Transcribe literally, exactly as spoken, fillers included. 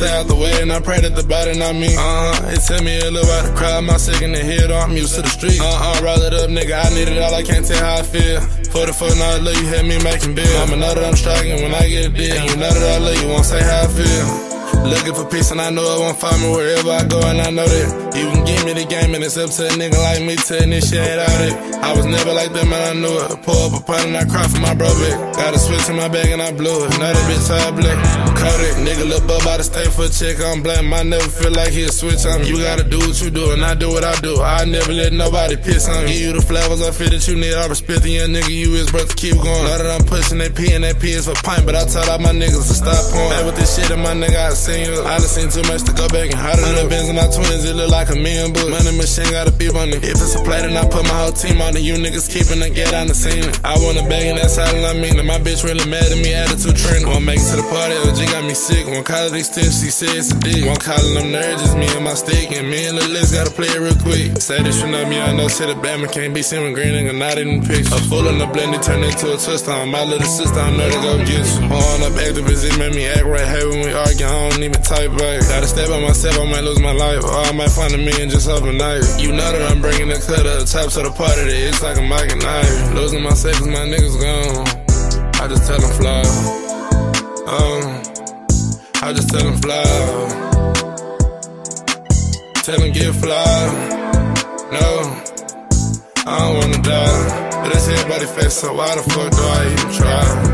stay out the way, and I pray that the body not me. Uh-huh, it tell me a little about the crowd, my second in the head, I'm used to the street. Uh-uh, roll it up, nigga, I need it all, I can't tell how I feel. forty-four, now I love you, had me making bills. I'ma know that I'm striking when I get a deal, and you know that I love you, won't say how I feel. Looking for peace and I know it won't find me wherever I go, and I know that you can give me the game and it's up to a nigga like me to initiate all that. I was never like that, man, I knew it. Pour up a pint and I cry for my bro back. Got a switch in my bag and I blew it. Now that bitch all black. Kodak, nigga look up out of state for a check, I'm black. I never feel like he'll switch on me. You gotta do what you do and I do what I do. I never let nobody piss on me. Give you the flavors I feel that you need. I respect the young nigga you is, bro, to keep going. Know that I'm pushing that P and that P is for pint, but I told all my niggas to stop pouring. Man, with this shit in my nigga, I seen you. I done seen too much to go back and hotter than the Benz and my twins. It look like a million bucks. Money machine got a beep on it. If it's a play, then I put my whole team on it. You niggas keeping the get on the scene. I want a bag and that's all I mean. And my bitch really mad at me, attitude training. Won't make it to the party, L G got me sick. Won't call it extension, she said it's a dick. Won't call it them nerds, just me and my stick. And me and Lil Liz gotta play it real quick. Say this, you know me, I know shit a Batman can't be seen with green nigga, not in the picture. A fool in the blend, it turned into a touchdown. My little sister, I know to go get you. On up activists, it made me act right. Hey, when we argue, I don't even type back. Gotta stay by myself, I might lose my life. Or I might find a million just overnight. You know that I'm bringing the cut up top to the party that it's like a mic and knife. Losing myself cause my niggas gone. I just tell them fly. Um, I just tell them fly. Tell them get fly. No, I don't wanna die. But that's everybody's face, so why the fuck do I even try?